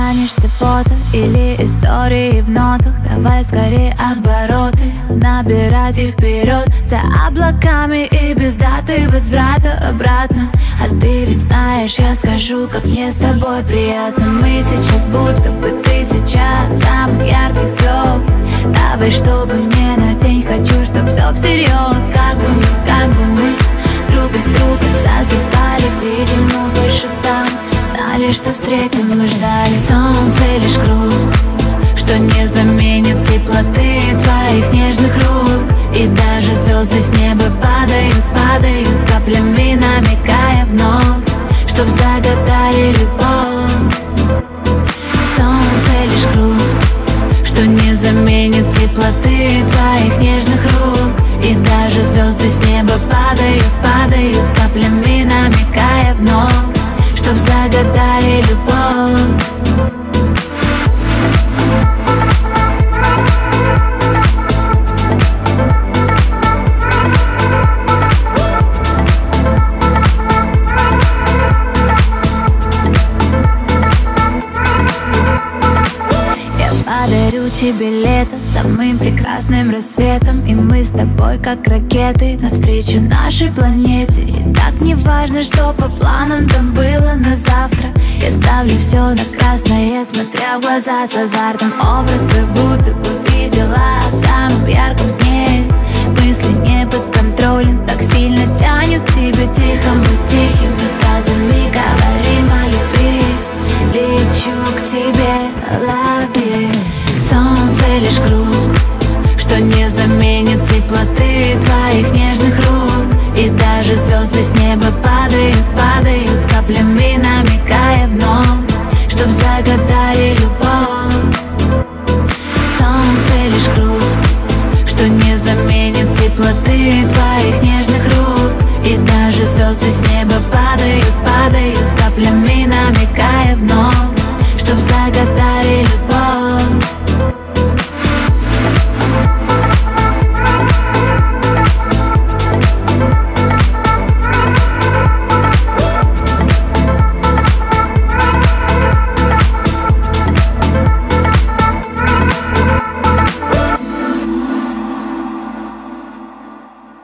останешься фото или истории в нотах. Давай скорее обороты набирать и вперед, за облаками и без даты возврата обратно. А ты ведь знаешь, я скажу, как мне с тобой приятно. Мы сейчас будто бы тысяча самых ярких звезд. Давай, чтобы не на день, хочу, чтоб все всерьез. Как бы мы друг без друга засыпали, видимо, больше там. Знали, что встретим, мы ждали. Солнце лишь круг, что не заменит теплоты твоих нежных рук. И даже звезды с неба падают, падают каплями, намекая вновь, чтоб загадали любовь. Солнце лишь круг, что не заменит теплоты твоих нежных рук. И даже звезды с неба падают, падают каплями, намекая вновь, чтоб загадали любовь. Подарю тебе лето самым прекрасным рассветом. И мы с тобой как ракеты навстречу нашей планете. И так не важно, что по планам там было на завтра. Я ставлю все на красное, смотря в глаза с азартом. Образ твой будто бы видела в самом ярком сне. Мысли не под контролем, так сильно тянет к тебе. Тихо, мы тихими фразами говорим о любви. Лечу к тебе, лови. Солнце лишь круг, что не заменит теплоты твоих нежных рук. И даже звезды с неба падают, падают каплями, намекая вновь, чтоб загадали любовь. Солнце лишь круг, что не заменит теплоты твоих нежных рук. И даже звезды с неба